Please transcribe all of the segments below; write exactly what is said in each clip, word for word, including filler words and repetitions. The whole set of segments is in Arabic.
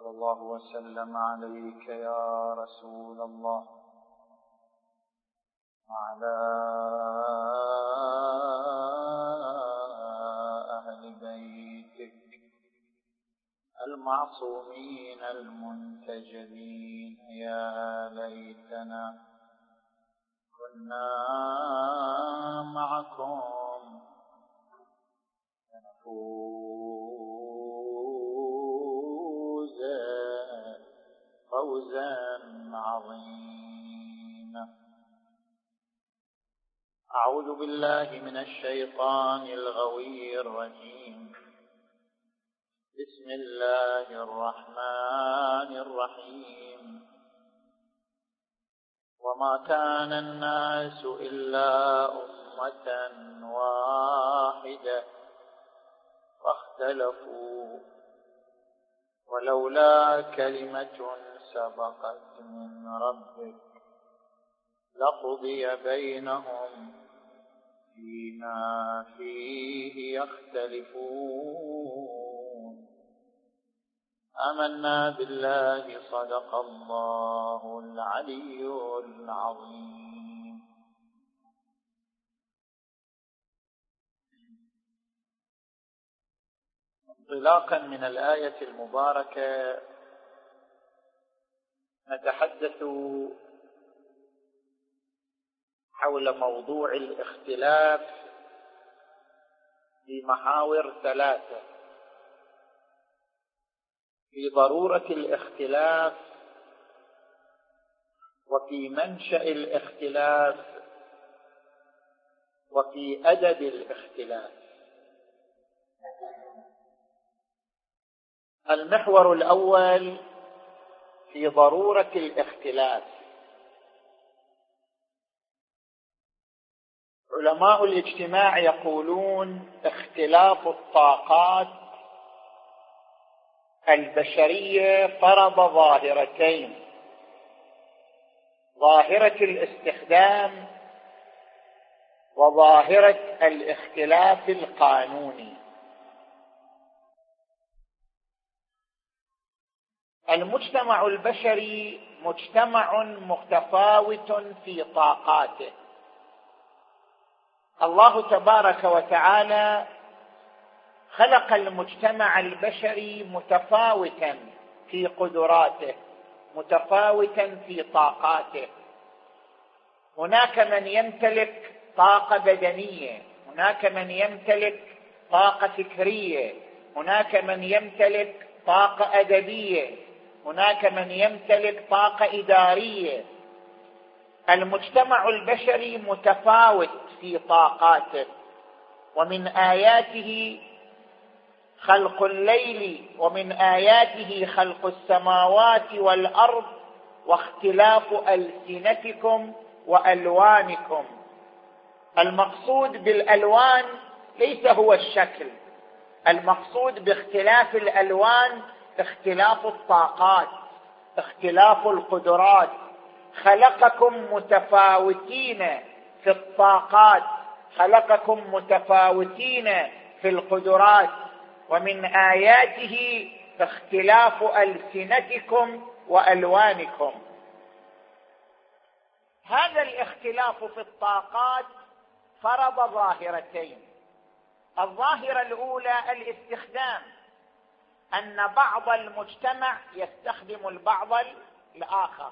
صلى الله وسلم عليك يا رسول الله وعلى أهل بيتك المعصومين المنتجبين. يا ليتنا كنا معكم فنفوز فوزا عظيما. أعوذ بالله من الشيطان الغوي الرجيم. بسم الله الرحمن الرحيم. وما كان الناس إلا أمة واحدة فاختلفوا ولولا كلمة سبقت من ربك لقضي بينهم فيما فيه يختلفون. آمنا بالله صدق الله العلي العظيم. انطلاقا من الآية المباركة نتحدث حول موضوع الاختلاف في محاور ثلاثة: في ضرورة الاختلاف، وفي منشأ الاختلاف، وفي أدب الاختلاف. المحور الأول في ضرورة الاختلاف. علماء الاجتماع يقولون اختلاف الطاقات البشرية فرض ظاهرتين: ظاهرة الاستخدام وظاهرة الاختلاف القانوني. المجتمع البشري مجتمع متفاوت في طاقاته. الله تبارك وتعالى خلق المجتمع البشري متفاوتا في قدراته، متفاوتا في طاقاته. هناك من يمتلك طاقة بدنية، هناك من يمتلك طاقة فكرية، هناك من يمتلك طاقة أدبية، هناك من يمتلك طاقة إدارية. المجتمع البشري متفاوت في طاقاته. ومن آياته خلق الليل ومن آياته خلق السماوات والأرض واختلاف ألسنتكم وألوانكم. المقصود بالألوان ليس هو الشكل، المقصود باختلاف الألوان اختلاف الطاقات، اختلاف القدرات. خلقكم متفاوتين في الطاقات، خلقكم متفاوتين في القدرات. ومن آياته اختلاف ألسنتكم وألوانكم. هذا الاختلاف في الطاقات فرض ظاهرتين: الظاهرة الأولى الاستخدام، أن بعض المجتمع يستخدم البعض الآخر.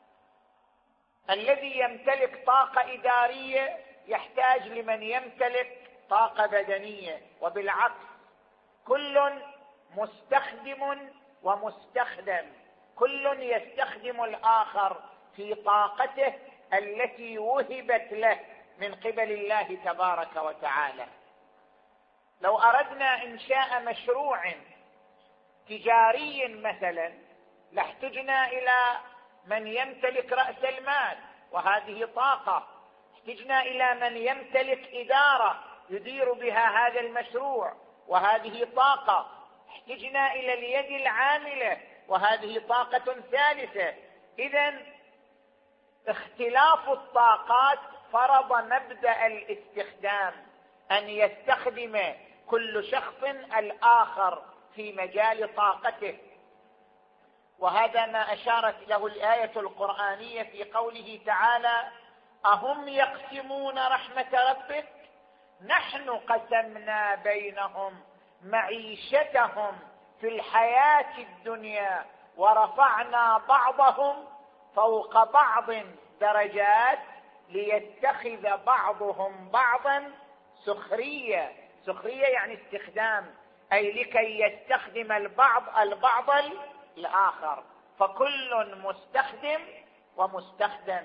الذي يمتلك طاقة إدارية يحتاج لمن يمتلك طاقة بدنية، وبالعكس كل مستخدم ومستخدم، كل يستخدم الآخر في طاقته التي وهبت له من قبل الله تبارك وتعالى. لو أردنا إنشاء مشروع تجاري مثلا لاحتجنا إلى من يمتلك رأس المال، وهذه طاقة. احتجنا إلى من يمتلك إدارة يدير بها هذا المشروع، وهذه طاقة. احتجنا إلى اليد العاملة، وهذه طاقة ثالثة. إذن اختلاف الطاقات فرض مبدأ الاستخدام، أن يستخدم كل شخص الآخر في مجال طاقته. وهذا ما أشارت له الآية القرآنية في قوله تعالى: أهم يقسمون رحمة ربك نحن قسمنا بينهم معيشتهم في الحياة الدنيا ورفعنا بعضهم فوق بعض درجات ليتخذ بعضهم بعضا سخرية. سخرية يعني استخدام، أي لكي يستخدم البعض البعض الآخر، فكل مستخدم ومستخدم.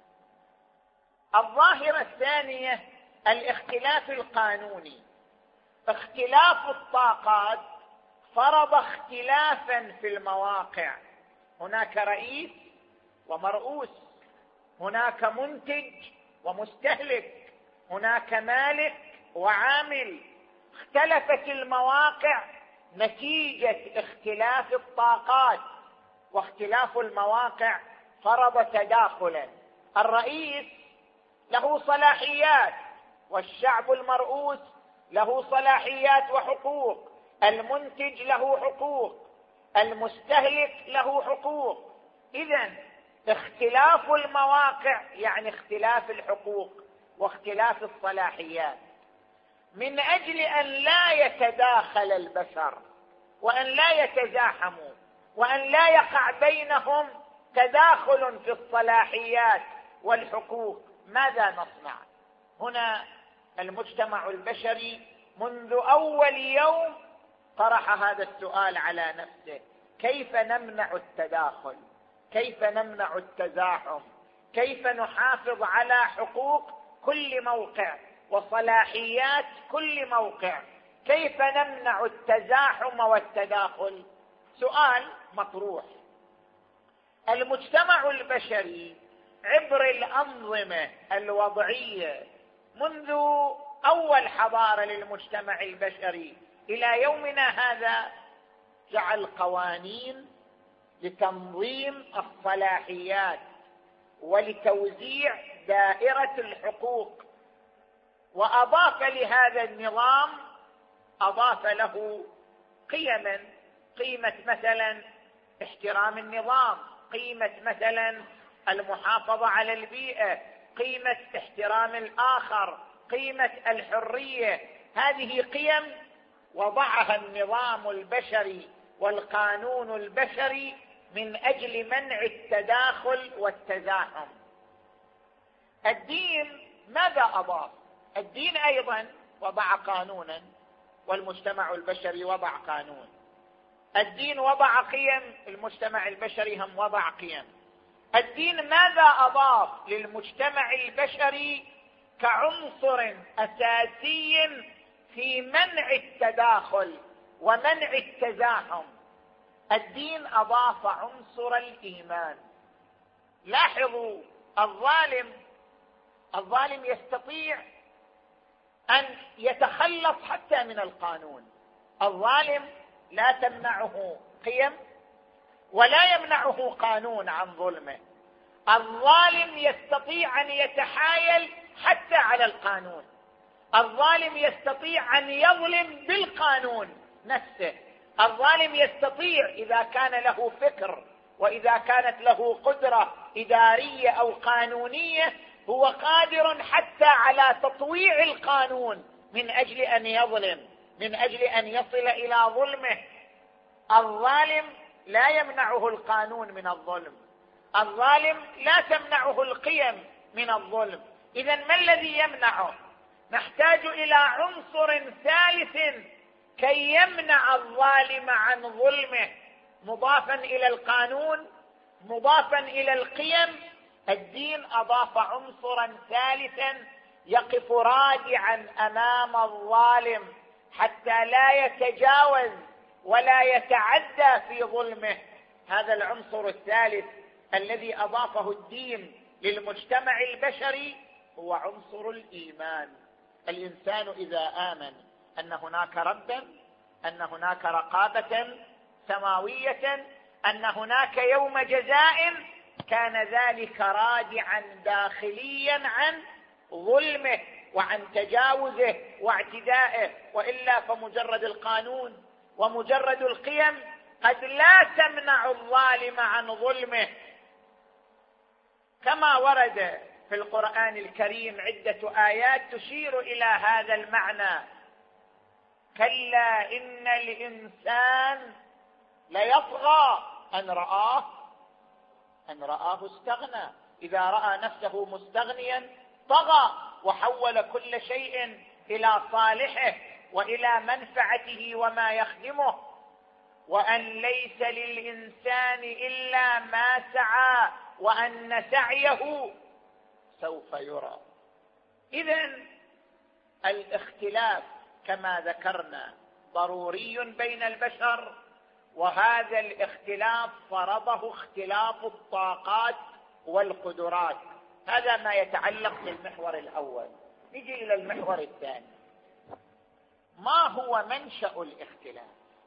الظاهرة الثانية الاختلاف القانوني. اختلاف الطاقات فرض اختلافا في المواقع، هناك رئيس ومرؤوس، هناك منتج ومستهلك، هناك مالك وعامل. اختلفت المواقع نتيجة اختلاف الطاقات، واختلاف المواقع فرض تداخلا. الرئيس له صلاحيات، والشعب المرؤوس له صلاحيات وحقوق، المنتج له حقوق، المستهلك له حقوق. إذن اختلاف المواقع يعني اختلاف الحقوق واختلاف الصلاحيات. من أجل أن لا يتداخل البشر وأن لا يتزاحموا وأن لا يقع بينهم تداخل في الصلاحيات والحقوق، ماذا نصنع؟ هنا المجتمع البشري منذ أول يوم طرح هذا السؤال على نفسه: كيف نمنع التداخل؟ كيف نمنع التزاحم؟ كيف نحافظ على حقوق كل موقع وصلاحيات كل موقع؟ كيف نمنع التزاحم والتداخل؟ سؤال مطروح. المجتمع البشري عبر الأنظمة الوضعية منذ أول حضارة للمجتمع البشري إلى يومنا هذا جعل قوانين لتنظيم الصلاحيات ولتوزيع دائرة الحقوق، وأضاف لهذا النظام أضاف له قيما، قيمة مثلا احترام النظام، قيمة مثلا المحافظة على البيئة، قيمة احترام الآخر، قيمة الحرية. هذه قيم وضعها النظام البشري والقانون البشري من أجل منع التداخل والتزاحم. الدين ماذا أضاف؟ الدين أيضا وضع قانونا، والمجتمع البشري وضع قانون. الدين وضع قيم، المجتمع البشري هم وضع قيم. الدين ماذا أضاف للمجتمع البشري كعنصر أساسي في منع التداخل ومنع التزاحم؟ الدين أضاف عنصر الإيمان. لاحظوا، الظالم الظالم يستطيع أن يتخلص حتى من القانون. الظالم لا تمنعه قيم ولا يمنعه قانون عن ظلمه. الظالم يستطيع أن يتحايل حتى على القانون. الظالم يستطيع أن يظلم بالقانون نفسه. الظالم يستطيع إذا كان له فكر وإذا كانت له قدرة إدارية أو قانونية، هو قادر حتى على تطويع القانون من أجل أن يظلم، من أجل أن يصل إلى ظلمه. الظالم لا يمنعه القانون من الظلم، الظالم لا تمنعه القيم من الظلم. إذن ما الذي يمنعه؟ نحتاج إلى عنصر ثالث كي يمنع الظالم عن ظلمه، مضافا إلى القانون، مضافا إلى القيم. الدين أضاف عنصرا ثالثا يقف رادعا أمام الظالم حتى لا يتجاوز ولا يتعدى في ظلمه. هذا العنصر الثالث الذي أضافه الدين للمجتمع البشري هو عنصر الإيمان. الإنسان إذا آمن أن هناك ربا، أن هناك رقابة سماوية، أن هناك يوم جزاء، كان ذلك رادعا داخليا عن ظلمه وعن تجاوزه واعتدائه. وإلا فمجرد القانون ومجرد القيم قد لا تمنع الظالم عن ظلمه، كما ورد في القرآن الكريم عدة آيات تشير إلى هذا المعنى. كلا إن الإنسان ليطغى أن رآه أن رآه استغنى. إذا رأى نفسه مستغنيا طغى وحول كل شيء إلى صالحه وإلى منفعته وما يخدمه، وأن ليس للإنسان إلا ما سعى وأن سعيه سوف يرى. إذن الاختلاف كما ذكرنا ضروري بين البشر، وهذا الاختلاف فرضه اختلاف الطاقات والقدرات. هذا ما يتعلق بالمحور الأول. نجي إلى المحور الثاني. ما هو منشأ الاختلاف؟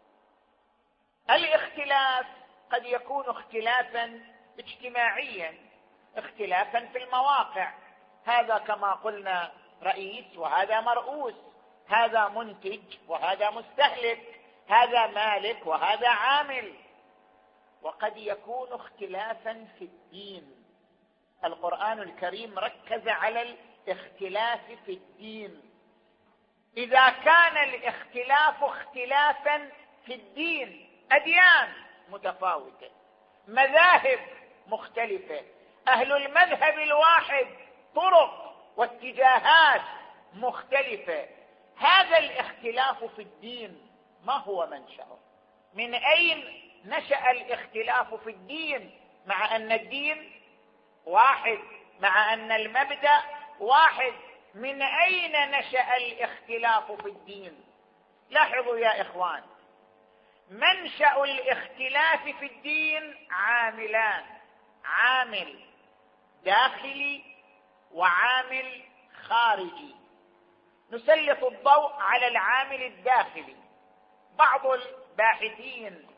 الاختلاف قد يكون اختلافا اجتماعيا، اختلافا في المواقع، هذا كما قلنا رئيس وهذا مرؤوس، هذا منتج وهذا مستهلك، هذا مالك وهذا عامل. وقد يكون اختلافا في الدين. القرآن الكريم ركز على الاختلاف في الدين. إذا كان الاختلاف اختلافا في الدين، أديان متفاوتة، مذاهب مختلفة، أهل المذهب الواحد طرق واتجاهات مختلفة، هذا الاختلاف في الدين ما هو منشأه؟ من أين نشأ الاختلاف في الدين مع أن الدين واحد، مع أن المبدأ واحد؟ من أين نشأ الاختلاف في الدين؟ لاحظوا يا إخوان، منشأ الاختلاف في الدين عاملان: عامل داخلي وعامل خارجي. نسلط الضوء على العامل الداخلي. بعض الباحثين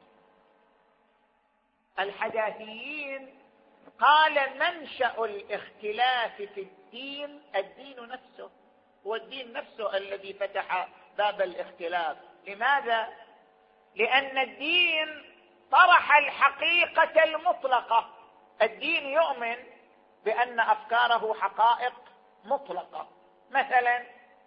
الحداثيين قال منشأ الاختلاف في الدين الدين نفسه، هو الدين نفسه الذي فتح باب الاختلاف. لماذا؟ لأن الدين طرح الحقيقة المطلقة. الدين يؤمن بأن أفكاره حقائق مطلقة. مثلا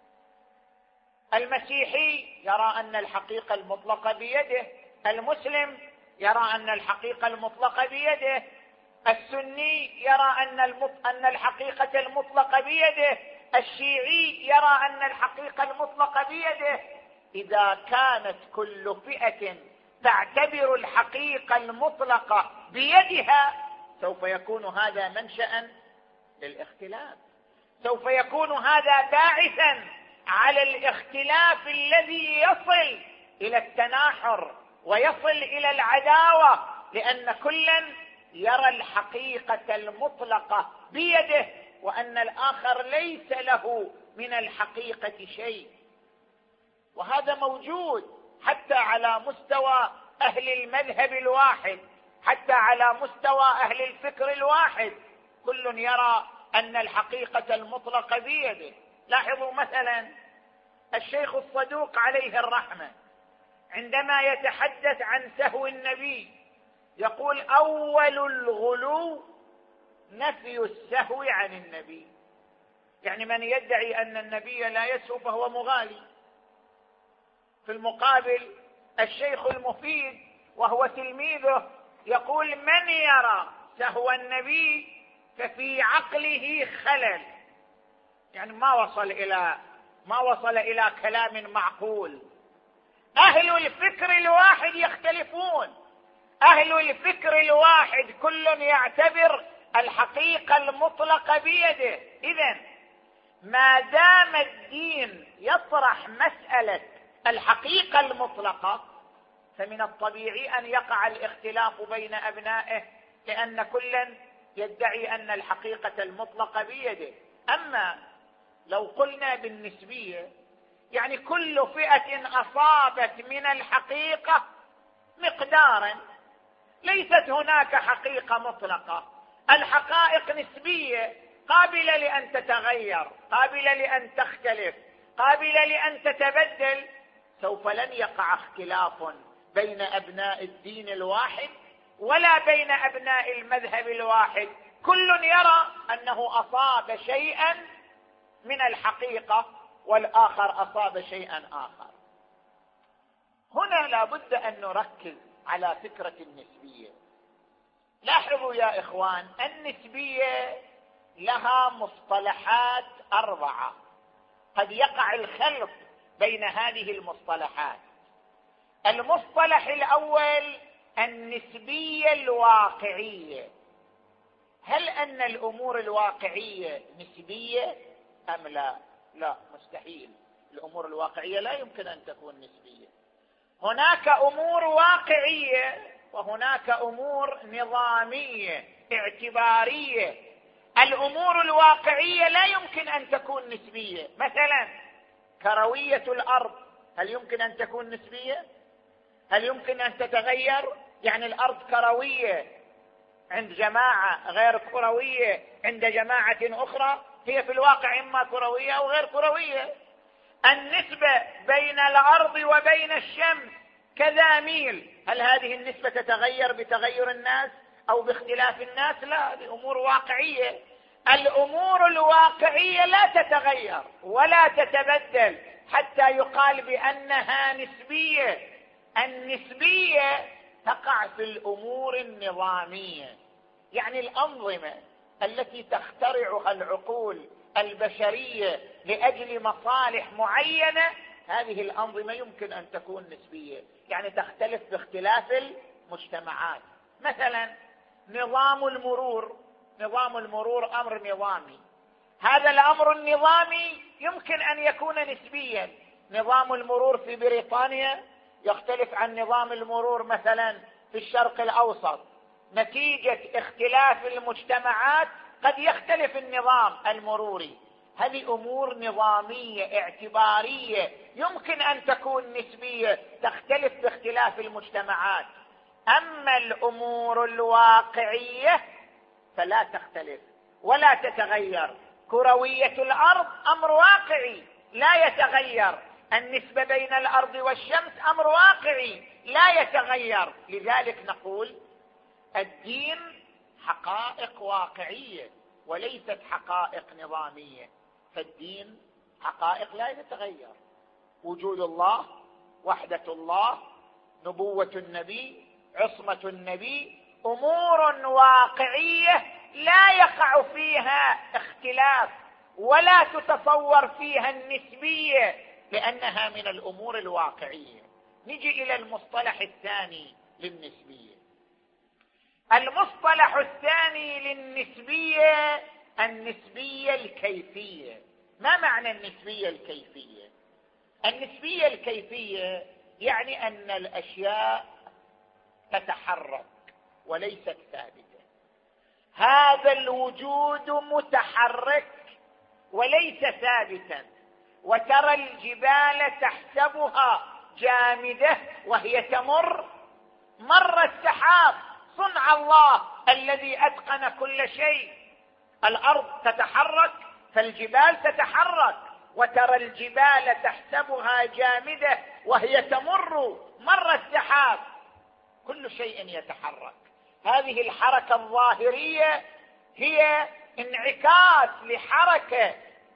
المسيحي يرى أن الحقيقة المطلقة بيده، المسلم يرى أن الحقيقة المطلقة بيده، السني يرى أن أن الحقيقة المطلقة بيده، الشيعي يرى أن الحقيقة المطلقة بيده. إذا كانت كل فئة تعتبر الحقيقة المطلقة بيدها، سوف يكون هذا منشأ للاختلاف، سوف يكون هذا باعثا على الاختلاف الذي يصل إلى التناحر ويصل إلى العداوة، لأن كلا يرى الحقيقة المطلقة بيده وأن الآخر ليس له من الحقيقة شيء. وهذا موجود حتى على مستوى أهل المذهب الواحد، حتى على مستوى أهل الفكر الواحد، كل يرى أن الحقيقة المطلقة بيده. لاحظوا مثلا الشيخ الصدوق عليه الرحمة عندما يتحدث عن سهو النبي يقول: أول الغلو نفي السهو عن النبي. يعني من يدعي أن النبي لا يسهو فهو مغالي. في المقابل الشيخ المفيد وهو تلميذه يقول: من يرى سهو النبي ففي عقله خلل. يعني ما وصل إلى ما وصل إلى كلام معقول. أهل الفكر الواحد يختلفون، أهل الفكر الواحد كل يعتبر الحقيقة المطلقة بيده. إذن ما دام الدين يطرح مسألة الحقيقة المطلقة فمن الطبيعي أن يقع الاختلاف بين أبنائه، لأن كلا يدعي أن الحقيقة المطلقة بيده. أما لو قلنا بالنسبية، يعني كل فئة أصابت من الحقيقة مقدارا، ليست هناك حقيقة مطلقة. الحقائق نسبية، قابلة لأن تتغير، قابلة لأن تختلف، قابلة لأن تتبدل. سوف لن يقع اختلاف بين أبناء الدين الواحد ولا بين أبناء المذهب الواحد، كل يرى أنه أصاب شيئا من الحقيقة والآخر أصاب شيئا آخر. هنا لا بد أن نركز على فكرة النسبية. لاحظوا يا إخوان، النسبية لها مصطلحات أربعة، قد يقع الخلط بين هذه المصطلحات. المصطلح الأول النسبية الواقعية. هل أن الأمور الواقعية نسبية أم لا؟ لا، مستحيل. الأمور الواقعية لا يمكن أن تكون نسبية. هناك أمور واقعية وهناك أمور نظامية اعتبارية. الأمور الواقعية لا يمكن أن تكون نسبية. مثلا كروية الأرض، هل يمكن أن تكون نسبية؟ هل يمكن أن تتغير؟ يعني الأرض كروية عند جماعة، غير كروية عند جماعة أخرى، هي في الواقع إما كروية أو غير كروية. النسبة بين الأرض وبين الشمس كذا ميل، هل هذه النسبة تتغير بتغير الناس أو باختلاف الناس؟ لا، هذه أمور واقعية. الأمور الواقعية لا تتغير ولا تتبدل حتى يقال بأنها نسبية. النسبية تقع في الأمور النظامية، يعني الأنظمة التي تخترعها العقول البشرية لأجل مصالح معينة، هذه الأنظمة يمكن أن تكون نسبية، يعني تختلف باختلاف المجتمعات. مثلا نظام المرور، نظام المرور أمر نظامي، هذا الأمر النظامي يمكن أن يكون نسبيا. نظام المرور في بريطانيا يختلف عن نظام المرور مثلا في الشرق الأوسط، نتيجة اختلاف المجتمعات قد يختلف النظام المروري. هذه أمور نظامية اعتبارية يمكن أن تكون نسبية، تختلف باختلاف المجتمعات. أما الأمور الواقعية فلا تختلف ولا تتغير. كروية الأرض أمر واقعي لا يتغير، النسبة بين الأرض والشمس أمر واقعي لا يتغير. لذلك نقول الدين حقائق واقعية وليست حقائق نظامية. فالدين حقائق لا تتغير، وجود الله، وحدة الله، نبوة النبي، عصمة النبي، أمور واقعية لا يقع فيها اختلاف ولا تتصور فيها النسبية لأنها من الأمور الواقعية. نجي إلى المصطلح الثاني للنسبية. المصطلح الثاني للنسبية النسبية الكيفية. ما معنى النسبية الكيفية؟ النسبية الكيفية يعني أن الأشياء تتحرك وليست ثابتة. هذا الوجود متحرك وليس ثابتا، وترى الجبال تحسبها جامدة وهي تمر مر السحاب، صنع الله الذي أتقن كل شيء. الأرض تتحرك فالجبال تتحرك، وترى الجبال تحسبها جامدة وهي تمر مر السحاب. كل شيء يتحرك. هذه الحركة الظاهرية هي انعكاس لحركة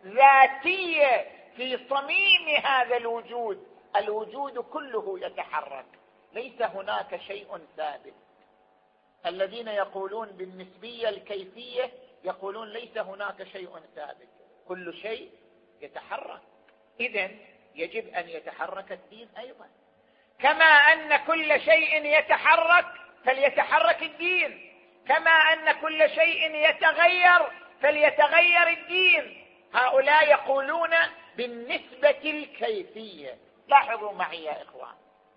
ذاتية في صميم هذا الوجود. الوجود كله يتحرك، ليس هناك شيء ثابت. الذين يقولون بالنسبية الكيفية يقولون ليس هناك شيء ثابت، كل شيء يتحرك. إذن يجب أن يتحرك الدين أيضا، كما أن كل شيء يتحرك فليتحرك الدين، كما أن كل شيء يتغير فليتغير الدين. هؤلاء يقولون بالنسبة الكيفية. لاحظوا معي يا إخوان،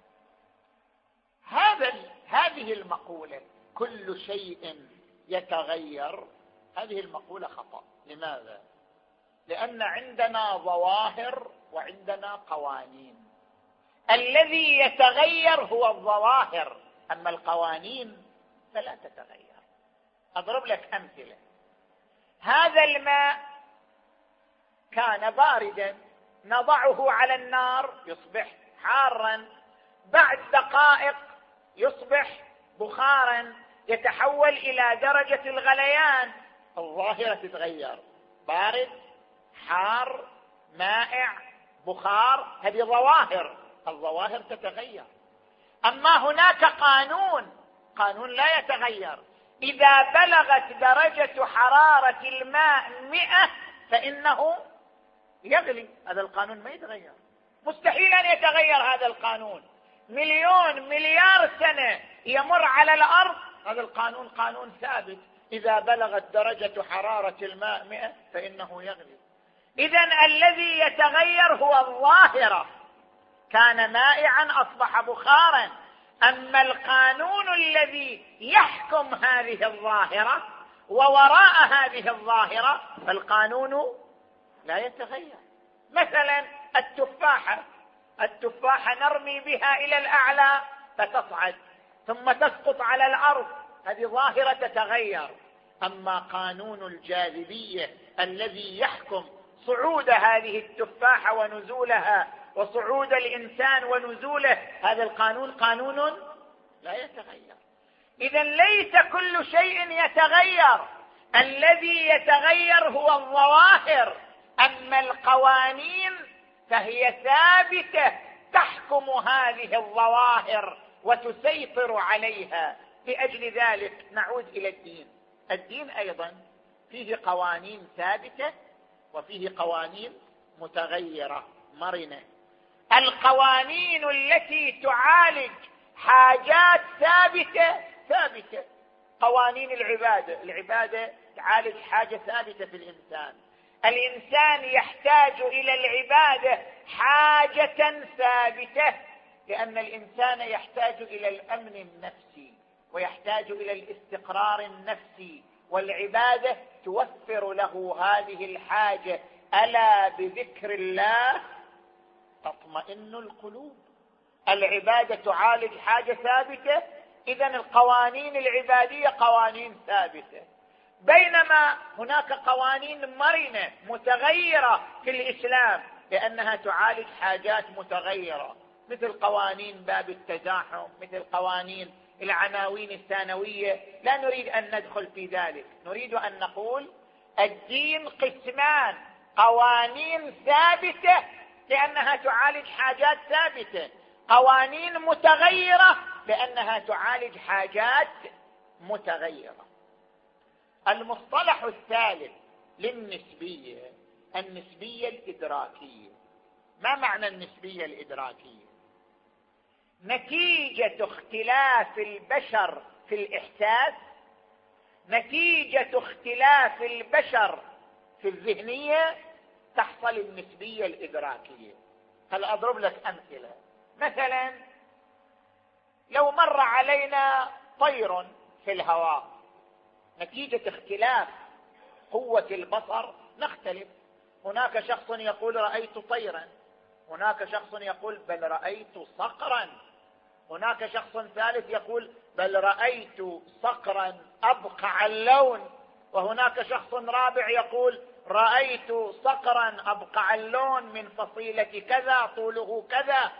هذا هذه المقولة كل شيء يتغير، هذه المقولة خطأ. لماذا؟ لأن عندنا ظواهر وعندنا قوانين. الذي يتغير هو الظواهر، أما القوانين فلا تتغير. أضرب لك أمثلة. هذا الماء كان باردا، نضعه على النار يصبح حارا. بعد دقائق يصبح بخارا يتحول إلى درجة الغليان، الظاهرة تتغير، بارد، حار، مائع، بخار، هذه ظواهر، الظواهر تتغير. أما هناك قانون، قانون لا يتغير، إذا بلغت درجة حرارة الماء مئة فإنه يغلي، هذا القانون ما يتغير، مستحيل أن يتغير هذا القانون. مليون مليار سنة يمر على الأرض، هذا القانون قانون ثابت، إذا بلغت درجة حرارة الماء مئة فإنه يغلي. إذن الذي يتغير هو الظاهرة، كان مائعا أصبح بخارا. أما القانون الذي يحكم هذه الظاهرة ووراء هذه الظاهرة فالقانون لا يتغير. مثلا التفاحة، التفاحة نرمي بها إلى الأعلى فتصعد ثم تسقط على الأرض، هذه ظاهرة تتغير. أما قانون الجاذبية الذي يحكم صعود هذه التفاحة ونزولها وصعود الإنسان ونزوله، هذا القانون قانون لا يتغير. إذن ليس كل شيء يتغير، الذي يتغير هو الظواهر، أما القوانين فهي ثابتة تحكم هذه الظواهر وتسيطر عليها. لأجل ذلك نعود إلى الدين. الدين أيضا فيه قوانين ثابتة وفيه قوانين متغيرة مرنة. القوانين التي تعالج حاجات ثابتة ثابتة، قوانين العبادة، العبادة تعالج حاجة ثابتة في الإنسان، الإنسان يحتاج إلى العبادة حاجة ثابتة، لأن الإنسان يحتاج إلى الأمن النفسي ويحتاج إلى الاستقرار النفسي، والعبادة توفر له هذه الحاجة. ألا بذكر الله تطمئن القلوب. العبادة تعالج حاجة ثابتة، إذن القوانين العبادية قوانين ثابتة. بينما هناك قوانين مرنة متغيرة في الإسلام لأنها تعالج حاجات متغيرة، مثل قوانين باب التزاحم، مثل قوانين العناوين الثانوية. لا نريد أن ندخل في ذلك، نريد أن نقول الدين قسمان: قوانين ثابتة لأنها تعالج حاجات ثابتة، قوانين متغيرة لأنها تعالج حاجات متغيرة. المصطلح الثالث للنسبية النسبية الإدراكية. ما معنى النسبية الإدراكية؟ نتيجة اختلاف البشر في الإحساس، نتيجة اختلاف البشر في الذهنية تحصل النسبية الإدراكية. هل أضرب لك أمثلة؟ مثلا لو مر علينا طير في الهواء، نتيجة اختلاف قوة البصر نختلف. هناك شخص يقول رأيت طيرا، هناك شخص يقول بل رأيت صقرا، هناك شخص ثالث يقول بل رأيت صقرا أبقع اللون، وهناك شخص رابع يقول رأيت صقرا أبقع اللون من فصيلة كذا طوله كذا.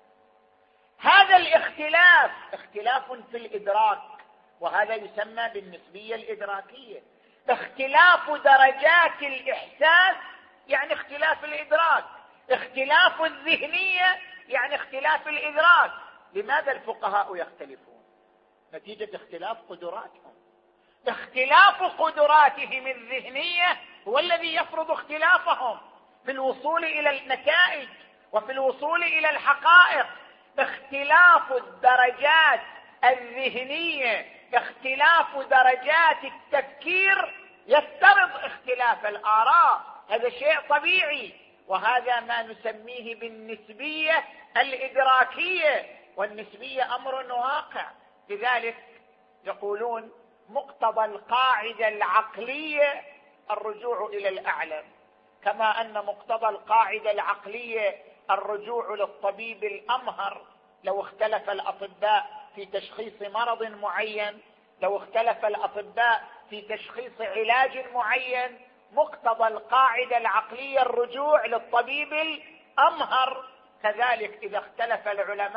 هذا الاختلاف اختلاف في الإدراك، وهذا يسمى بالنسبية الإدراكية. اختلاف درجات الإحساس يعني اختلاف الإدراك، اختلاف الذهنية يعني اختلاف الإدراك. لماذا الفقهاء يختلفون؟ نتيجة اختلاف قدراتهم. اختلاف قدراتهم الذهنية هو الذي يفرض اختلافهم في الوصول إلى النتائج وفي الوصول إلى الحقائق. اختلاف الدرجات الذهنية، اختلاف درجات التفكير يفترض اختلاف الآراء، هذا شيء طبيعي، وهذا ما نسميه بالنسبية الإدراكية، والنسبية أمر واقع. لذلك يقولون مقتضى القاعدة العقلية الرجوع إلى الأعلم، كما أن مقتضى القاعدة العقلية الرجوع للطبيب الأمهر. لو اختلف الأطباء في تشخيص مرض معين، لو اختلف الأطباء في تشخيص علاج معين، مقتضى القاعدة العقلية الرجوع للطبيب الأمهر. كذلك إذا اختلف العلماء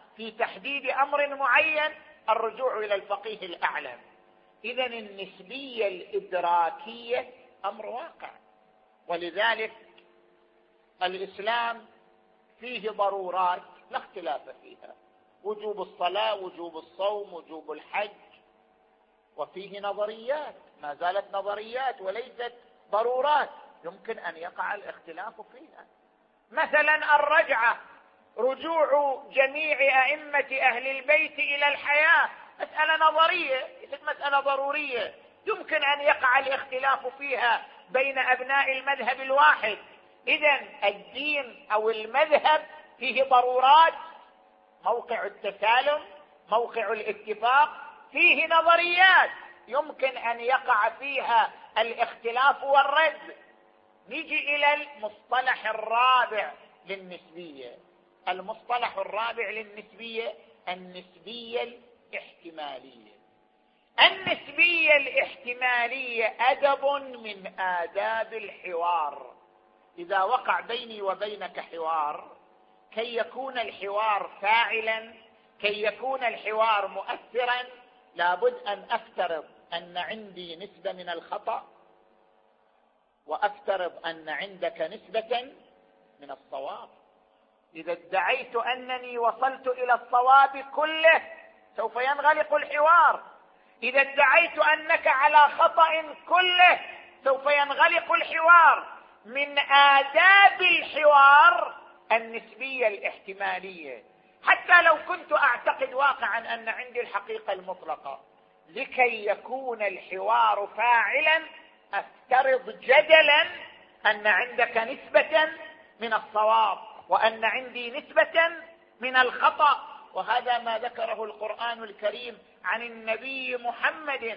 في تحديد أمر معين الرجوع إلى الفقيه الأعلم. إذن النسبية الإدراكية أمر واقع، ولذلك الإسلام فيه ضرورات لا اختلاف فيها، وجوب الصلاة، وجوب الصوم، وجوب الحج، وفيه نظريات ما زالت نظريات وليست ضرورات يمكن أن يقع الاختلاف فيها. مثلا الرجعة، رجوع جميع أئمة أهل البيت إلى الحياة مسألة نظرية ليست مسألة ضرورية، يمكن أن يقع الاختلاف فيها بين أبناء المذهب الواحد. إذن الدين أو المذهب فيه ضرورات، موقع التسالم، موقع الاتفاق، فيه نظريات يمكن أن يقع فيها الاختلاف والرد. نيجي إلى المصطلح الرابع للنسبية. المصطلح الرابع للنسبية النسبية الاحتمالية. النسبية الاحتمالية أدب من آداب الحوار. إذا وقع بيني وبينك حوار، كي يكون الحوار فاعلا، كي يكون الحوار مؤثرا، لابد أن أفترض أن عندي نسبة من الخطأ، وأفترض أن عندك نسبة من الصواب. إذا ادعيت أنني وصلت إلى الصواب كله سوف ينغلق الحوار، إذا ادعيت أنك على خطأ كله سوف ينغلق الحوار. من آداب الحوار النسبية الاحتمالية. حتى لو كنت أعتقد واقعا أن عندي الحقيقة المطلقة، لكي يكون الحوار فاعلا أفترض جدلا أن عندك نسبة من الصواب وأن عندي نسبة من الخطأ. وهذا ما ذكره القرآن الكريم عن النبي محمد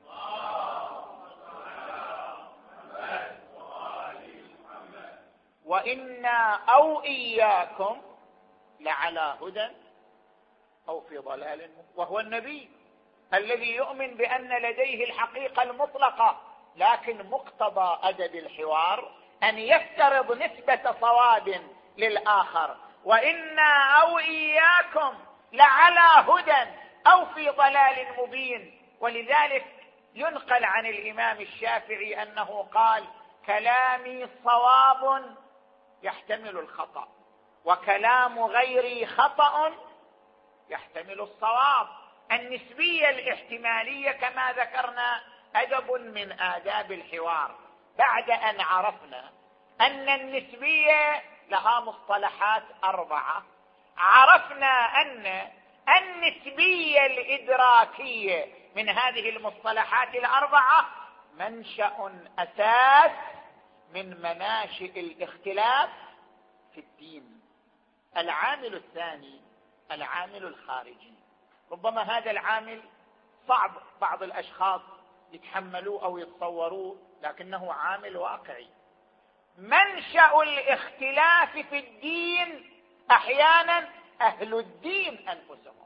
وإنا أو إياكم لعلى هدى أو في ضلال مبين. وهو النبي الذي يؤمن بأن لديه الحقيقة المطلقة، لكن مقتضى أدب الحوار أن يفترض نسبة صواب للآخر. وإنا أو إياكم لعلى هدى أو في ضلال مبين. ولذلك ينقل عن الإمام الشافعي أنه قال: كلامي صواب يحتمل الخطأ، وكلام غيري خطأ يحتمل الصواب. النسبية الاحتمالية كما ذكرنا أدب من آداب الحوار. بعد أن عرفنا أن النسبية لها مصطلحات أربعة، عرفنا أن النسبية الإدراكية من هذه المصطلحات الأربعة منشأ أساس من مناشئ الاختلاف في الدين. العامل الثاني العامل الخارجي. ربما هذا العامل صعب بعض الأشخاص يتحملوه أو يتصوروه، لكنه عامل واقعي. منشأ الاختلاف في الدين أحيانا أهل الدين أنفسهم،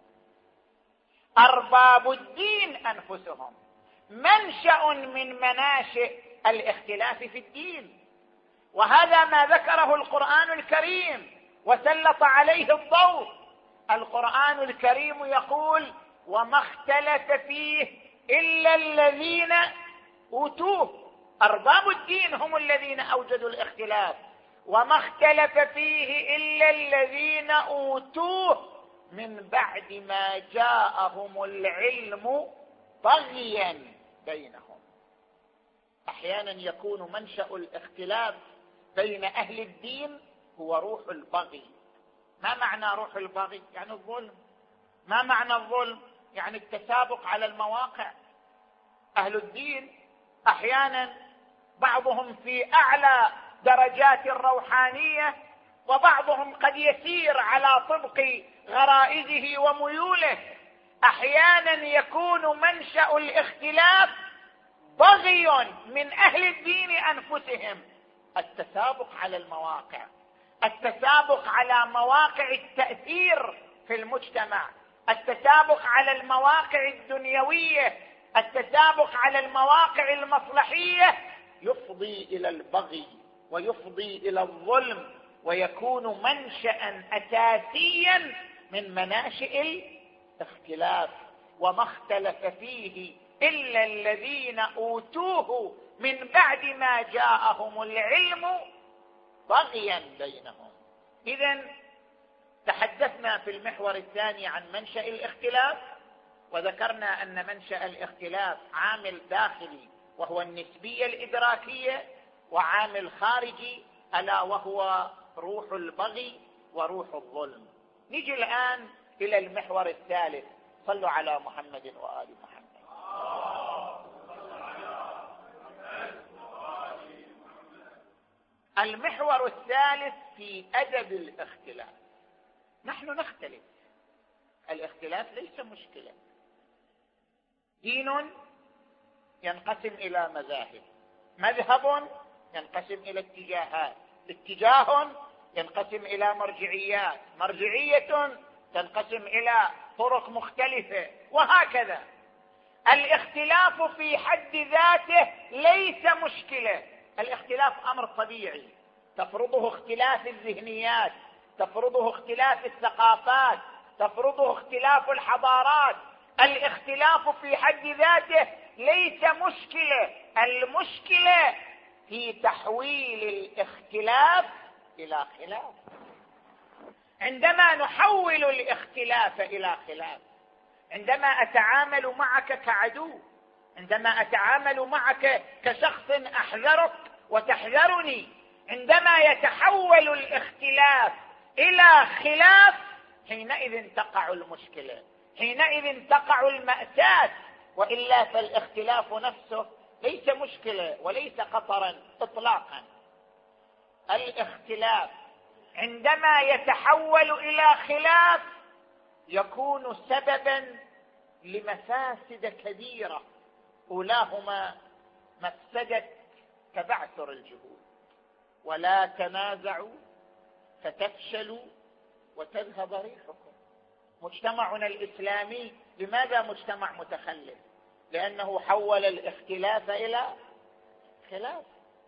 أرباب الدين أنفسهم، منشأ من مناشئ الاختلاف في الدين. وهذا ما ذكره القرآن الكريم وسلط عليه الضوء. القرآن الكريم يقول: وما اختلف فيه إلا الذين أوتوه. أرباب الدين هم الذين أوجدوا الاختلاف. وما اختلف فيه إلا الذين أوتوه من بعد ما جاءهم العلم بغيا بينهم. أحيانا يكون منشأ الاختلاف بين أهل الدين هو روح البغي. ما معنى روح البغي؟ يعني الظلم. ما معنى الظلم؟ يعني التسابق على المواقع. أهل الدين أحيانا بعضهم في أعلى درجات الروحانية، وبعضهم قد يسير على طبق غرائزه وميوله. أحيانا يكون منشأ الاختلاف بغي من أهل الدين أنفسهم، التسابق على المواقع، التسابق على مواقع التأثير في المجتمع، التسابق على المواقع الدنيوية، التسابق على المواقع المصلحية، يفضي إلى البغي ويفضي إلى الظلم، ويكون منشأ أساسيا من مناشئ الاختلاف، وما اختلف فيه إلا الذين أوتوه من بعد ما جاءهم العلم بغيا بينهم. إذن تحدثنا في المحور الثاني عن منشأ الاختلاف، وذكرنا أن منشأ الاختلاف عامل داخلي وهو النسبية الإدراكية، وعامل خارجي ألا وهو روح البغي وروح الظلم. نجي الآن إلى المحور الثالث. صلوا على محمد وآل محمد. المحور الثالث في أدب الاختلاف. نحن نختلف، الاختلاف ليس مشكلة. دين ينقسم إلى مذاهب، مذهب ينقسم إلى اتجاهات، اتجاه ينقسم إلى مرجعيات، مرجعية تنقسم إلى طرق مختلفة، وهكذا. الاختلاف في حد ذاته ليس مشكلة، الاختلاف أمر طبيعي تفرضه اختلاف الذهنيات، تفرضه اختلاف الثقافات، تفرضه اختلاف الحضارات. الاختلاف في حد ذاته ليس مشكلة، المشكلة في تحويل الاختلاف إلى خلاف. عندما نحول الاختلاف إلى خلاف، عندما أتعامل معك كعدو، عندما أتعامل معك كشخص أحذرك وتحذرني، عندما يتحول الاختلاف إلى خلاف، حينئذ تقع المشكلة، حينئذ تقع المأساة. وإلا فالاختلاف نفسه ليس مشكلة وليس خطرا إطلاقا. الاختلاف عندما يتحول إلى خلاف يكون سببا لمفاسد كبيرة، أولاهما مفسدة تبعثر الجهود. ولا تنازعوا فتفشلوا وتذهب ريحكم. مجتمعنا الإسلامي لماذا مجتمع متخلف؟ لأنه حول الاختلاف إلى خلاف.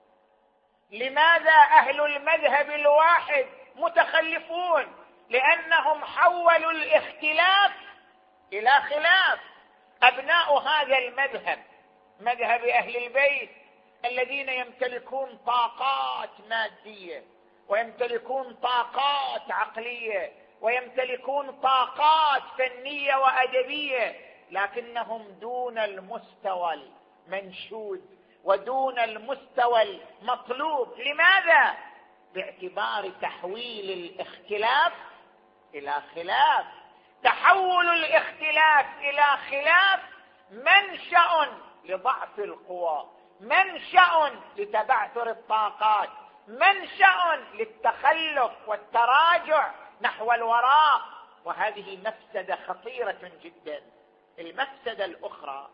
لماذا أهل المذهب الواحد متخلفون؟ لأنهم حولوا الاختلاف إلى خلاف. أبناء هذا المذهب، مذهب أهل البيت، الذين يمتلكون طاقات مادية ويمتلكون طاقات عقلية ويمتلكون طاقات فنية وأدبية، لكنهم دون المستوى المنشود ودون المستوى المطلوب. لماذا؟ باعتبار تحويل الاختلاف إلى خلاف. تحول الاختلاف إلى خلاف منشأ لضعف القوى، منشأ لتبعثر الطاقات، منشأ للتخلف والتراجع نحو الوراء، وهذه مفسدة خطيرة جدا. المفسدة الأخرى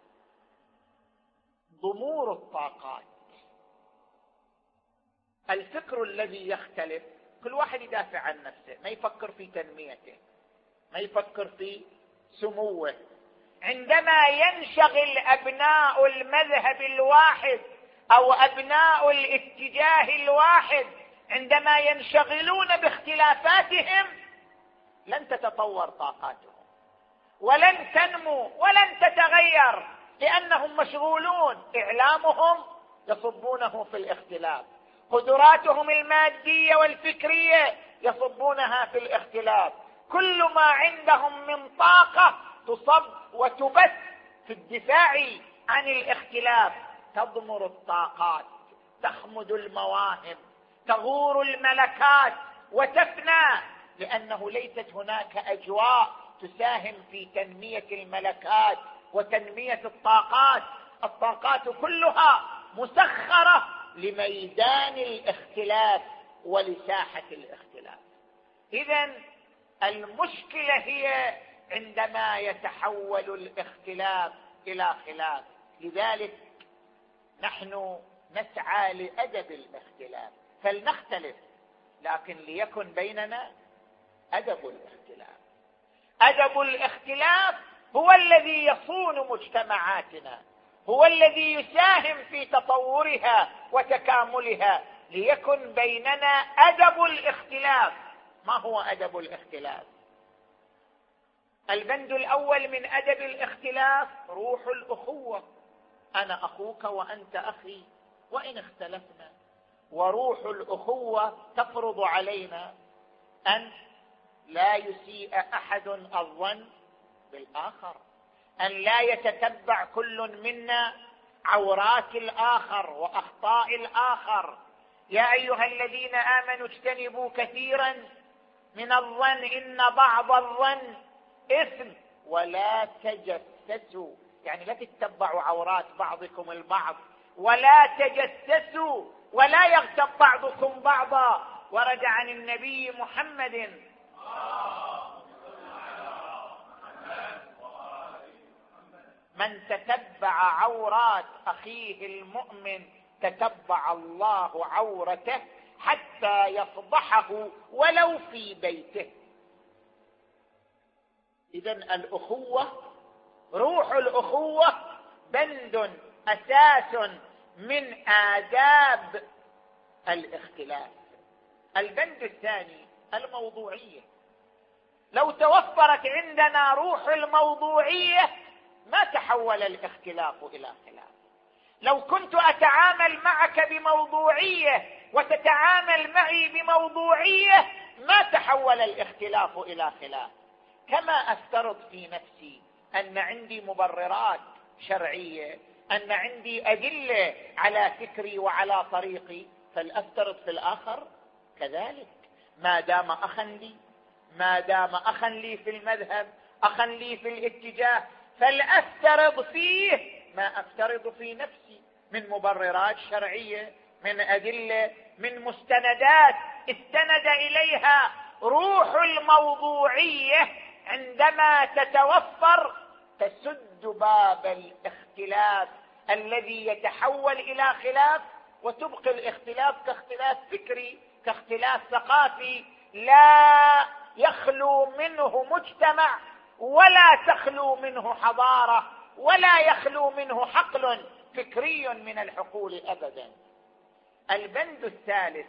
ضمور الطاقات. الفكر الذي يختلف كل واحد يدافع عن نفسه، ما يفكر في تنميته، ما يفكر في سموه. عندما ينشغل أبناء المذهب الواحد أو أبناء الاتجاه الواحد، عندما ينشغلون باختلافاتهم لن تتطور طاقاتهم ولن تنمو ولن تتغير، لأنهم مشغولون. إعلامهم يصبونه في الاختلاف، قدراتهم المادية والفكرية يصبونها في الاختلاف، كل ما عندهم من طاقة تصب وتبث في الدفاع عن الاختلاف. تضمر الطاقات، تخمد المواهب، تغور الملكات وتفنى، لأنه ليست هناك أجواء تساهم في تنمية الملكات وتنمية الطاقات. الطاقات كلها مسخرة لميدان الاختلاف ولساحة الاختلاف. إذن المشكلة هي عندما يتحول الاختلاف إلى خلاف. لذلك نحن نسعى لأدب الاختلاف، فلنختلف لكن ليكن بيننا أدب الاختلاف. أدب الاختلاف هو الذي يصون مجتمعاتنا، هو الذي يساهم في تطورها وتكاملها. ليكن بيننا أدب الاختلاف. ما هو أدب الاختلاف؟ البند الأول من أدب الاختلاف روح الأخوة، أنا أخوك وأنت أخي وإن اختلفنا، وروح الأخوة تفرض علينا أن لا يسيء أحد الظن بالآخر، أن لا يتتبع كل منا عورات الآخر وأخطاء الآخر. يا أيها الذين آمنوا اجتنبوا كثيرا من الظن إن بعض الظن إثم ولا تجسسوا، يعني لا تتبعوا عورات بعضكم البعض، ولا تجسسوا ولا يغتب بعضكم بعضا. ورد عن النبي محمد من تتبع عورات أخيه المؤمن تتبع الله عورته حتى يفضحه ولو في بيته. إذن الأخوة، روح الأخوة بند أساس من آداب الاختلاف. البند الثاني الموضوعية. لو توفرت عندنا روح الموضوعية ما تحول الاختلاف إلى خلاف. لو كنت أتعامل معك بموضوعية وتتعامل معي بموضوعية ما تحول الاختلاف إلى خلاف. كما أفترض في نفسي أن عندي مبررات شرعية، أن عندي أدلة على فكري وعلى طريقي، فلأفترض في الآخر كذلك. ما دام أخا لي، ما دام أخا لي في المذهب، أخا لي في الاتجاه، فلأفترض فيه ما أفترض في نفسي من مبررات شرعية، من أدلة، من مستندات استند إليها روح الموضوعية. عندما تتوفر تسد باب الاختلاف الذي يتحول إلى خلاف، وتبقي الاختلاف كاختلاف فكري، كاختلاف ثقافي، لا يخلو منه مجتمع ولا تخلو منه حضارة ولا يخلو منه حقل فكري من الحقول أبدا. البند الثالث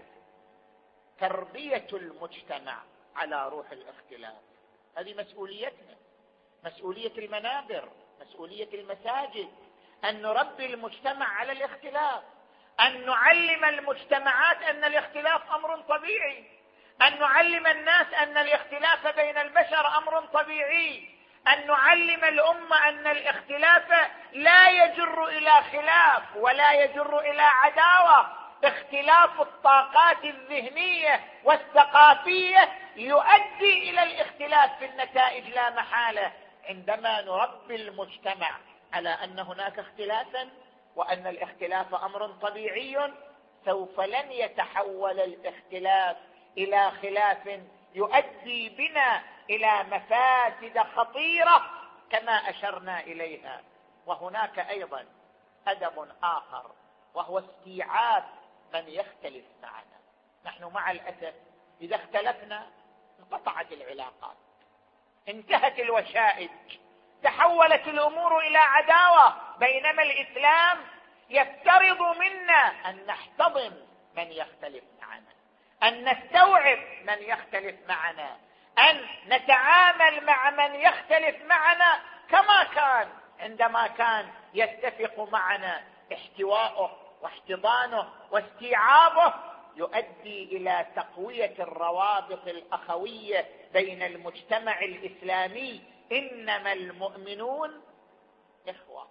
تربية المجتمع على روح الاختلاف. هذه مسؤوليتنا، مسؤولية المنابر، مسؤولية المساجد، أن نربي المجتمع على الاختلاف، أن نعلم المجتمعات أن الاختلاف أمر طبيعي، أن نعلم الناس أن الاختلاف بين البشر أمر طبيعي، أن نعلم الأمة أن الاختلاف لا يجر إلى خلاف ولا يجر إلى عداوة. اختلاف الطاقات الذهنية والثقافية يؤدي إلى الاختلاف في النتائج لا محالة. عندما نربي المجتمع على أن هناك اختلافا وأن الاختلاف أمر طبيعي، سوف لن يتحول الاختلاف إلى خلاف يؤدي بنا إلى مفاسد خطيرة كما أشرنا إليها. وهناك أيضا أدب آخر وهو استيعاب من يختلف معنا. نحن مع الأسف إذا اختلفنا انقطعت العلاقات، انتهت الوشائج، تحولت الأمور إلى عداوة. بينما الإسلام يفترض منا أن نحتضن من يختلف معنا، أن نستوعب من يختلف معنا، أن نتعامل مع من يختلف معنا كما كان عندما كان يتفق معنا. احتواؤه واحتضانه واستيعابه يؤدي إلى تقوية الروابط الأخوية بين المجتمع الإسلامي. إنما المؤمنون إخوة.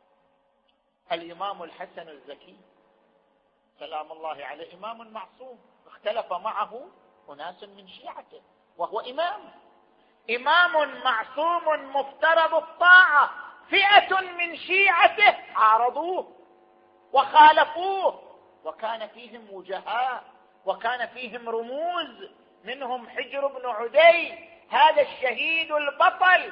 الإمام الحسن الزكي سلام الله عليه إمام معصوم، اختلف معه أناس من شيعته وهو إمام، إمام معصوم مفترض الطاعة. فئة من شيعته عارضوه وخالفوه، وكان فيهم وجهاء وكان فيهم رموز، منهم حجر بن عدي هذا الشهيد البطل،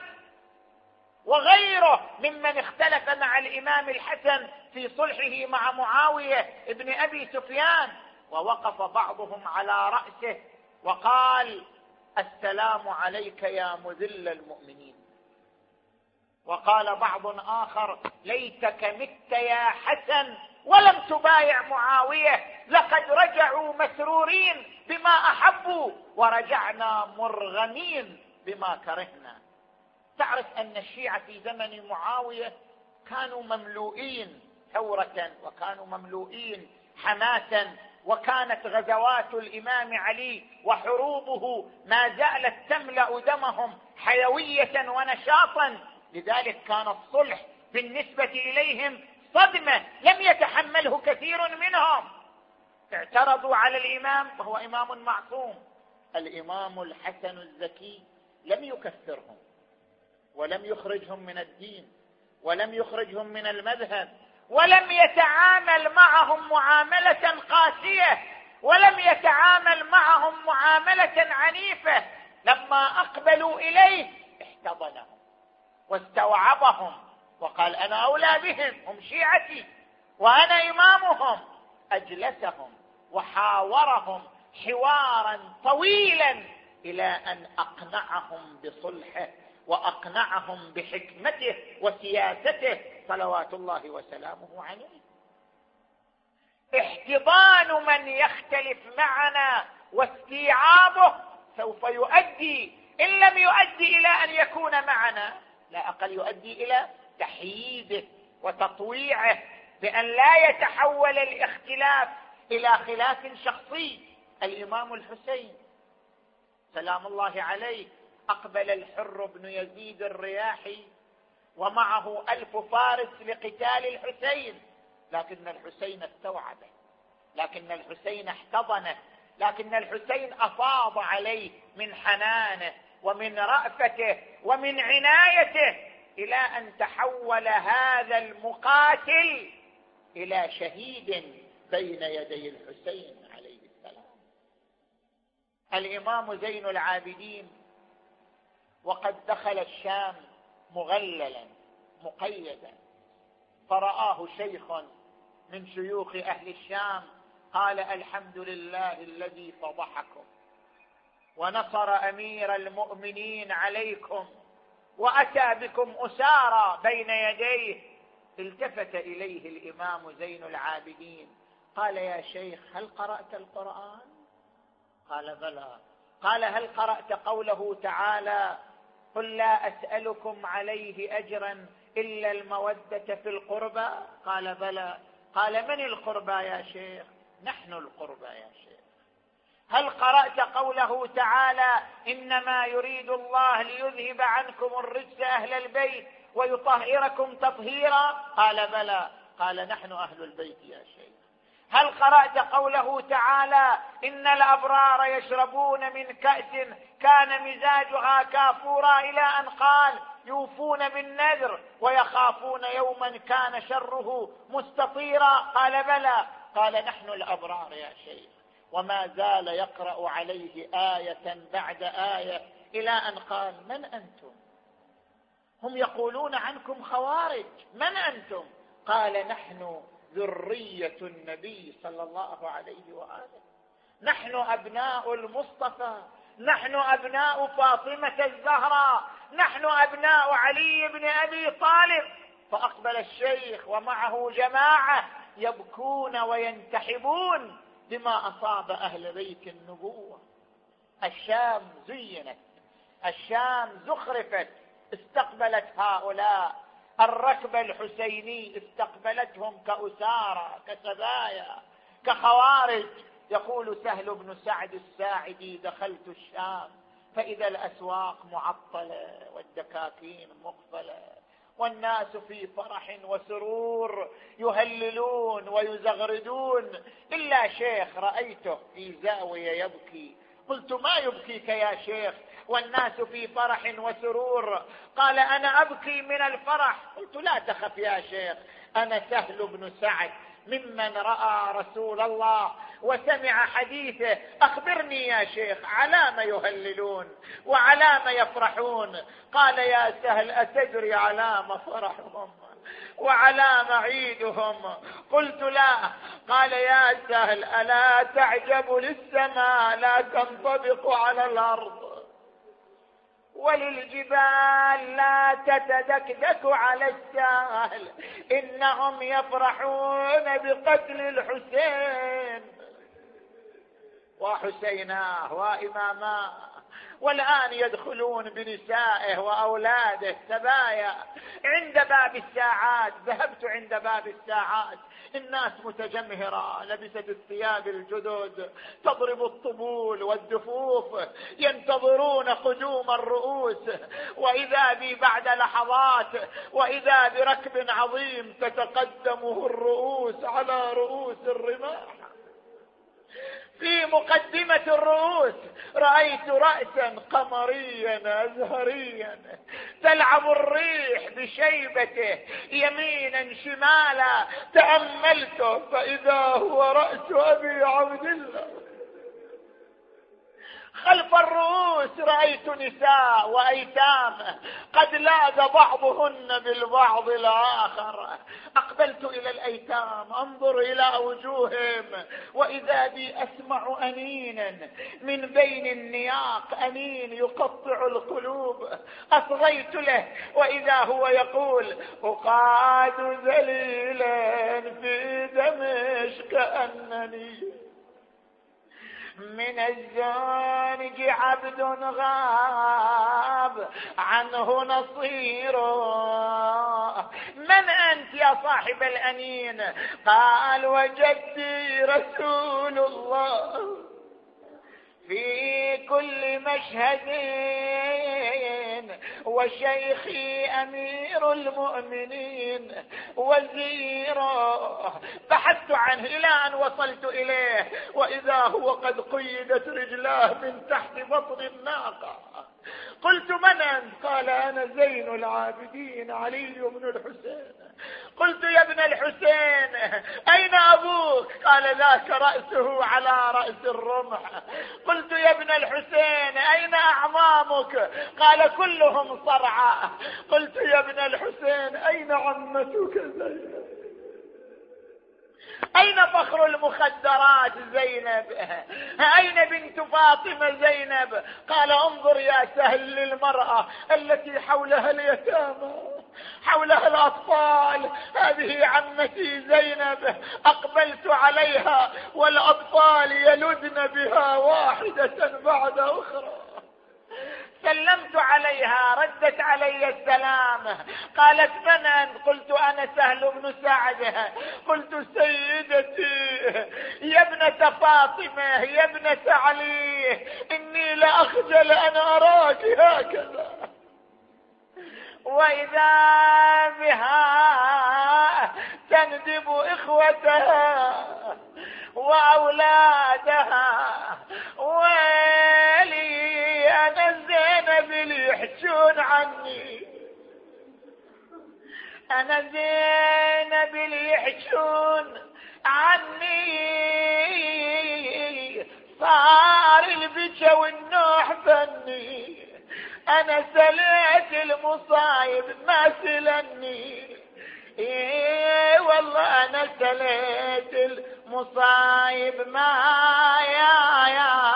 وغيره ممن اختلف مع الإمام الحسن في صلحه مع معاوية ابن أبي سفيان. ووقف بعضهم على رأسه وقال: السلام عليك يا مذل المؤمنين. وقال بعض آخر: ليتك مت يا حسن ولم تبايع معاوية، لقد رجعوا مسرورين بما أحبوا ورجعنا مرغمين بما كرهنا. تعرف أن الشيعة في زمن معاوية كانوا مملوئين ثورة، وكانوا مملوئين حماسا، وكانت غزوات الإمام علي وحروبه ما زالت تملأ دمهم حيوية ونشاطا. لذلك كان الصلح بالنسبة إليهم صدمة لم يتحمله كثير منهم. اعترضوا على الإمام وهو إمام معصوم. الإمام الحسن الزكي لم يكفرهم ولم يخرجهم من الدين ولم يخرجهم من المذهب، ولم يتعامل معهم معاملة قاسية، ولم يتعامل معهم معاملة عنيفة. لما أقبلوا إليه احتضنهم واستوعبهم وقال أنا أولى بهم، هم شيعتي وأنا إمامهم. أجلسهم وحاورهم حوارا طويلا إلى أن أقنعهم بصلحه وأقنعهم بحكمته وسياسته صلوات الله وسلامه عليه. احتضان من يختلف معنا واستيعابه سوف يؤدي، إن لم يؤدي إلى أن يكون معنا، لا أقل يؤدي إلى تحييده وتطويعه، بأن لا يتحول الاختلاف إلى خلاف شخصي. الإمام الحسين سلام الله عليه أقبل الحر بن يزيد الرياحي ومعه ألف فارس لقتال الحسين، لكن الحسين استوعبه، لكن الحسين احتضنه، لكن الحسين أفاض عليه من حنانه ومن رأفته ومن عنايته، إلى أن تحول هذا المقاتل إلى شهيد بين يدي الحسين عليه السلام. الإمام زين العابدين وقد دخل الشام مغللا مقيدا، فرآه شيخ من شيوخ أهل الشام قال الحمد لله الذي فضحكم ونصر أمير المؤمنين عليكم وأتى بكم أسارى بين يديه. التفت إليه الإمام زين العابدين قال يا شيخ هل قرأت القرآن؟ قال بلى. قال هل قرأت قوله تعالى قل لا أسألكم عليه أجرا إلا المودة في القربى؟ قال بلى. قال من القربى يا شيخ؟ نحن القربى يا شيخ. هل قرأت قوله تعالى إنما يريد الله ليذهب عنكم الرجس أهل البيت ويطهركم تطهيرا؟ قال بلى. قال نحن أهل البيت يا شيخ. هل قرأت قوله تعالى إن الأبرار يشربون من كأس كان مزاجها كافورا إلى أن قال يوفون بالنذر ويخافون يوما كان شره مستطيرا؟ قال بلى. قال نحن الأبرار يا شيخ. وما زال يقرأ عليه آية بعد آية إلى أن قال من أنتم؟ هم يقولون عنكم خوارج، من أنتم؟ قال نحن ذرية النبي صلى الله عليه وآله، نحن أبناء المصطفى، نحن أبناء فاطمة الزهراء، نحن أبناء علي بن أبي طالب. فأقبل الشيخ ومعه جماعة يبكون وينتحبون بما أصاب أهل بيت النبوة. الشام زينت، الشام زخرفت، استقبلت هؤلاء. الركب الحسيني استقبلتهم كأسارى كسبايا كخوارج. يقول سهل بن سعد الساعدي دخلت الشام فإذا الأسواق معطلة والدكاكين مقفلة والناس في فرح وسرور يهللون ويزغردون، إلا شيخ رأيته في زاوية يبكي. قلت ما يبكيك يا شيخ والناس في فرح وسرور؟ قال أنا أبكي من الفرح. قلت لا تخف يا شيخ، أنا سهل بن سعد ممن رأى رسول الله وسمع حديثه. أخبرني يا شيخ على ما يهللون وعلى ما يفرحون؟ قال يا سهل أتدري على ما فرحهم وعلى ما عيدهم؟ قلت لا. قال يا سهل ألا تعجب للسماء لا تنطبق على الأرض وللجبال لا تتدكدك على الساحل، إنهم يفرحون بقتل الحسين وحسيناه وإماماه والآن يدخلون بنسائه وأولاده سبايا عند باب الساعات. ذهبت عند باب الساعات، الناس متجمهرة، لبست الثياب الجدد، تضرب الطبول والدفوف، ينتظرون قدوم الرؤوس. وإذا بي بعد لحظات وإذا بركب عظيم تتقدمه الرؤوس على رؤوس الرماح. في مقدمة الرؤوس رأيت رأسا قمريا أزهريا تلعب الريح بشيبته يمينا شمالا. تأملته فإذا هو رأس أبي عبد الله. خلف الرؤوس رأيت نساء وأيتام قد لاذ بعضهن بالبعض الآخر. أقبلت إلى الأيتام أنظر إلى وجوههم، وإذا بي أسمع أنينا من بين النياق، أنين يقطع القلوب. أصغيت له وإذا هو يقول: أقعد ذليلا في دمشق كأنني من الزانج عبد غاب عنه نصيره. من أنت يا صاحب الأنين؟ قال: وجدي رسول الله في كل مشهد وشيخي أمير المؤمنين وزيره. بحثت عنه إلى أن وصلت إليه، وإذا هو قد قيدت رجلاه من تحت بطن الناقة. قلت: من أنت؟ قال: أنا زين العابدين علي بن الحسين. قلت: يا ابن الحسين أين أبوك؟ قال: ذاك رأسه على رأس الرمح. قلت: يا ابن الحسين أين أعمامك؟ قال: كلهم صرعى. قلت: يا ابن الحسين أين عمتك زينب؟ أين فخر المخدرات زينب؟ أين بنت فاطمة زينب؟ قال: انظر يا سهل للمرأة التي حولها اليتامى، حولها الأطفال، هذه عمتي زينب. أقبلت عليها والأطفال يلدن بها واحدة بعد أخرى. سلمت عليها، ردت علي السلام. قالت: من أنت؟ قلت: أنا سهل بن سعد. قلت: سيدتي يا ابنة فاطمة يا ابنة علي، إني لأخجل أن أراك هكذا. وإذا بها تندب إخوتها وأولادها. ويلي أنا زينب اللي يحجون عني، أنا زينب اللي يحجون عني. صار البكا والنوح فني، أنا سليت المصايب ما سلني. إيه والله أنا سليت المصايب ما يا يا